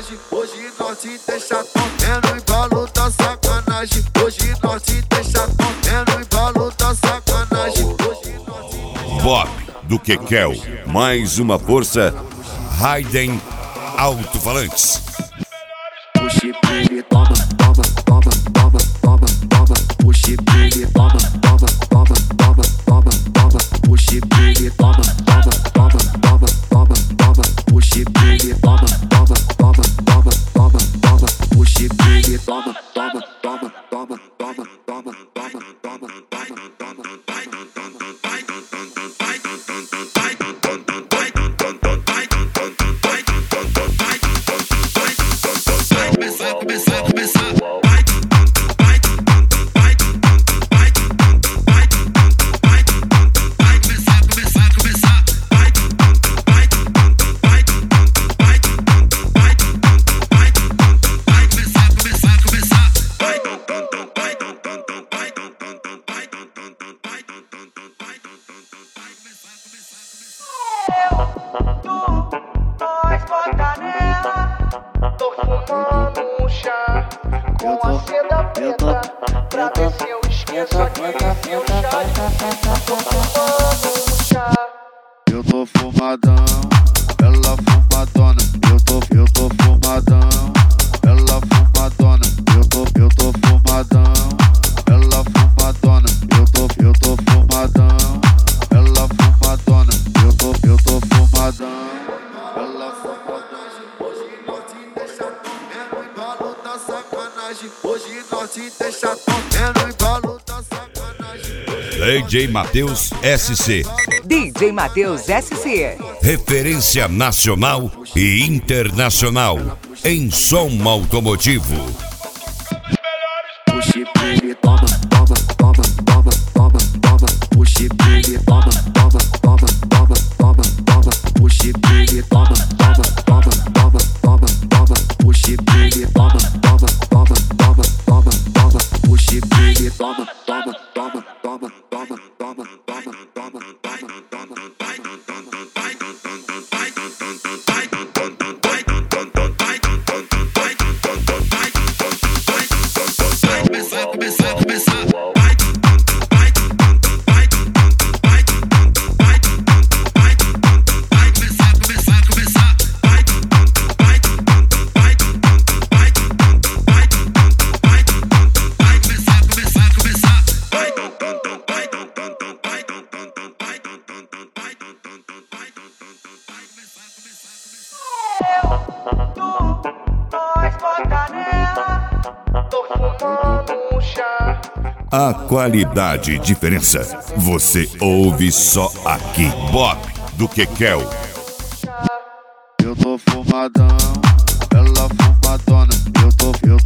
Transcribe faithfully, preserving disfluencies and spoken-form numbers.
fogodagem. Hoje nós te deixa comendo embalo da sacanagem. Hoje nós te deixa comendo embalo da sacanagem. Hoje nós te deixa... Bob do Kekel, mais uma força. Raiden Alto-Falantes. Puxe, pegue, toma, toma, toma, toma, toma, toma. Puxe, pegue, toma, toma, toma, toma, toma, toma. Puxe, pegue, toma, toma, toma, toma, toma, toma. Puxe, pegue, toma, toma, toma, toma, toma, toma. Puxe, pegue, toma, toma, toma, toma, toma, toma, toma, toma, toma, Tô fumando um chá com a seda preta pra ver se eu esqueço aquele meu chá. Tô fumando um chá. Eu tô fumadão, ela fumadona. Eu tô, eu tô fumadão, ela fumadona. Eu tô, eu tô fumadão, ela fumadona. Eu tô, eu tô fumadão, ela fumadona. Eu tô, eu tô fumadão, ela fumadagem. Hoje nós te deixa comendo embalo da sacanagem. Hoje nós te deixa comendo embalo da sacanagem. D J Matheus S C. D J Matheus S C. Referência nacional e internacional em som automotivo. Puxe, pegue, toma, toma, toma, toma, toma, toma. Puxe, pegue, toma, toma, toma, toma, toma, toma. Puxe, pegue, toma, toma, toma, toma, toma, toma. Puxe, pegue, toma, toma, toma, toma, toma, toma. Puxe, pegue, toma, toma, toma, toma, toma, toma, toma, toma, toma, Começar, começar, começar. A qualidade e diferença você ouve só aqui. Bob do Kekel. eu tô fumadão, ela fumadona. Eu tô, eu